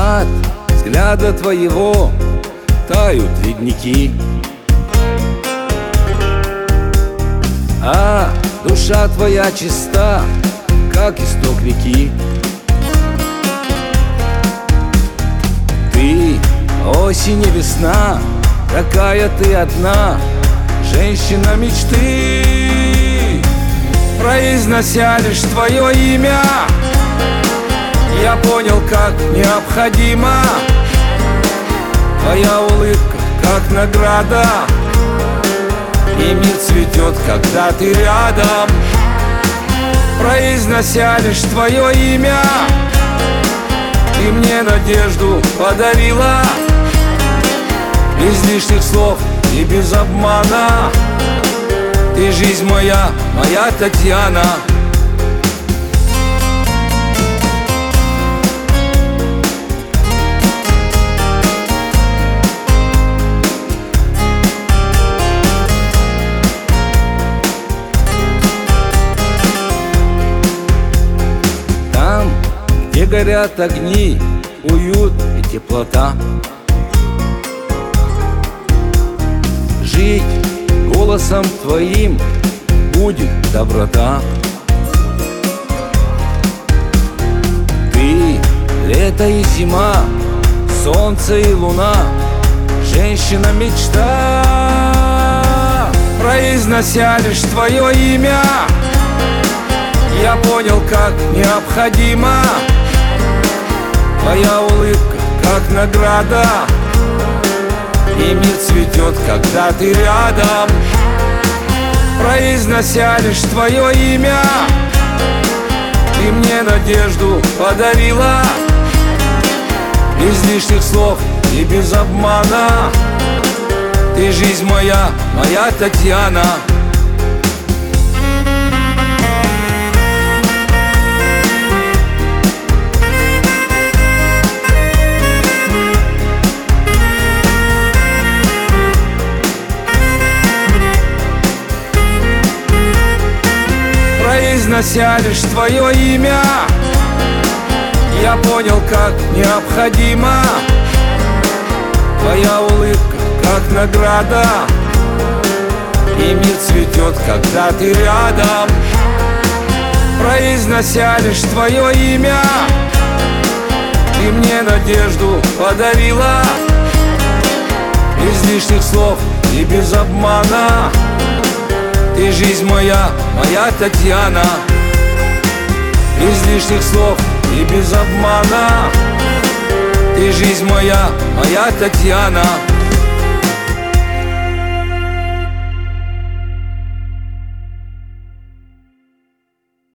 От взгляда твоего тают ледники, а душа твоя чиста, как исток реки. Ты осень и весна, какая ты одна, женщина мечты. Произнося лишь твое имя, я понял, как необходима твоя улыбка, как награда, и мир цветет, когда ты рядом. Произнося лишь твое имя, ты мне надежду подарила, без лишних слов и без обмана. Ты жизнь моя, моя Татьяна. Там, где горят огни, уют и теплота, жить голосом твоим будет доброта. Ты лето и зима, солнце и луна, женщина мечта. Произнося лишь твое имя, я понял, как необходима твоя улыбка, как награда, и мир цветет, когда ты рядом. Произнося лишь твое имя, ты мне надежду подарила, без лишних слов и без обмана. Ты жизнь моя, моя Татьяна. Произнося лишь твое имя, я понял, как необходима твоя улыбка, как награда, и мир цветет, когда ты рядом. Произнося лишь твое имя, ты мне надежду подарила, без лишних слов и без обмана. Ты жизнь моя, моя Татьяна, без лишних слов и без обмана. Ты жизнь моя, моя Татьяна.